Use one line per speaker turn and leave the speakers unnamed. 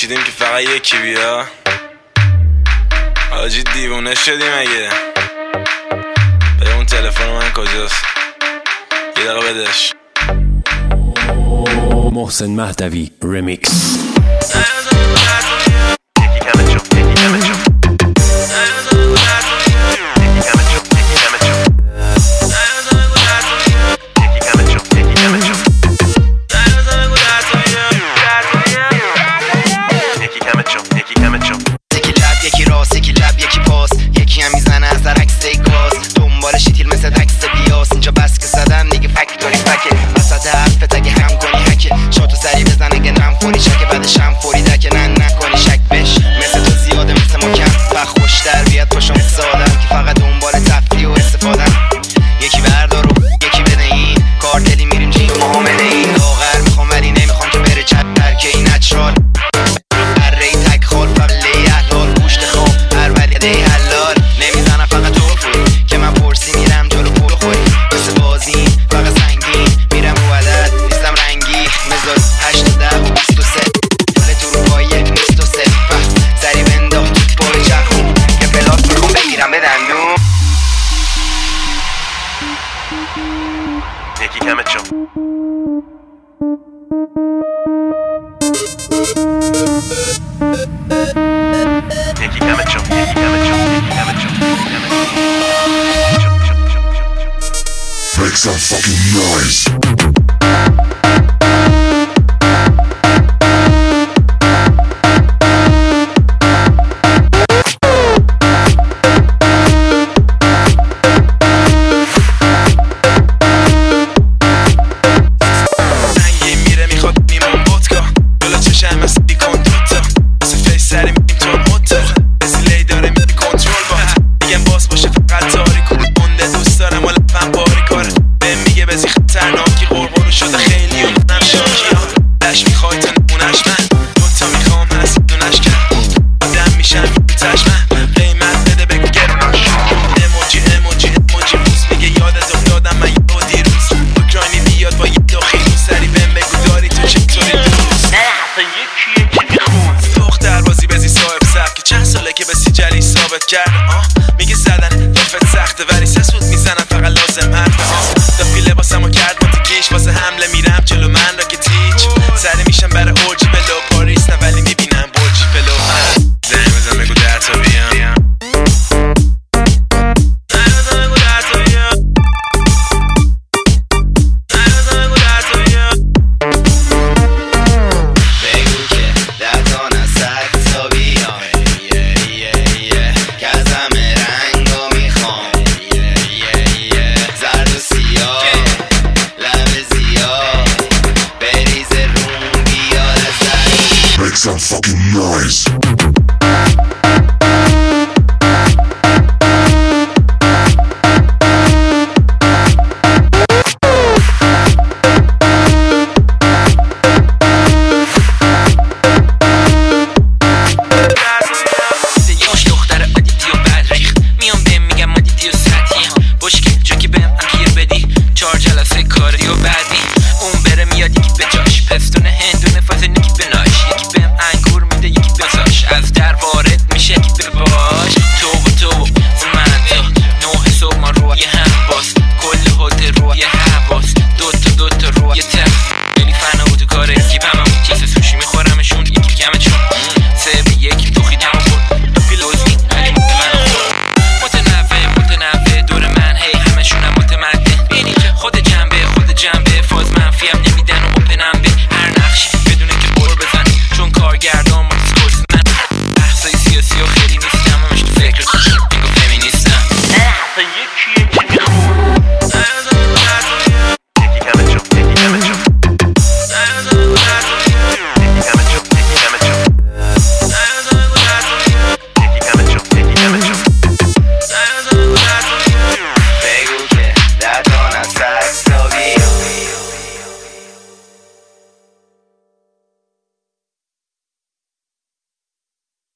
پیچیدیم که فقط یکی بیا. حاجی دیوونه شدی مگه؟ به اون تلفن من کجاست؟ یه دقیقه بدش.
محسن مهدوی رمیکس.
یکی راست یکی لب یکی پاس، یکی هم میزنه از در عکس گاز، دنبال شیتیل مثل دکس بیاس. اینجا بس که زدن دیگه فکتوری فکه، وسط حرفت اگه هم کنی حکه، شاتو سری بزن اگه نم فوری چکه، بعدش هم فوری دکه نکنی شک بش. مثل تو زیاده مثل ما کم و خوشتر بیاد پاشو مثل آدم که فقط دنبال تفریح و استفادن. یکی بردار و یکی بده این کارتلی میریم جیم معامله این لاغر میخوام ولی نمیخوام که بره چت درکه این نچرال اره تک خال فقلی احلال گوشت خواب هر ولی ده حلال نمیزنم فقط تو بخوری که من پرسی میرم جلو پول خوری مثل بازی فقط سنگین میرم رو عدد نیستم رنگی مزاج 8 و 10 و 23 پول تو رو پایه نیست و سفت سری بنداخت تو پای چرخون که پلاس میخوام بگیرم به دندون.
یکی کمت شو یکی کمت شو یکی کمت شو یکی کمت شو
Make some fucking noise.
خطرناکی قربانو شده خیلی اون نمشاکی ها لش میخوای تا نمونش من دوتا میخوام هست دونش کن آدم میشم تش من قیمت بده بگو گروناش اموجی اموجی اموجی بوس میگه یادت افتادم من یه دیروز اوکراینی بیاد با یه داخلی سری بهم بگو داری تو چطوری دوست
نه اصلا یکیه که میخون
دختر بازی بزی صاحب سبک که چند ساله که به سی جلی ثابت کرده میگه زدن رفت سخته ولی سس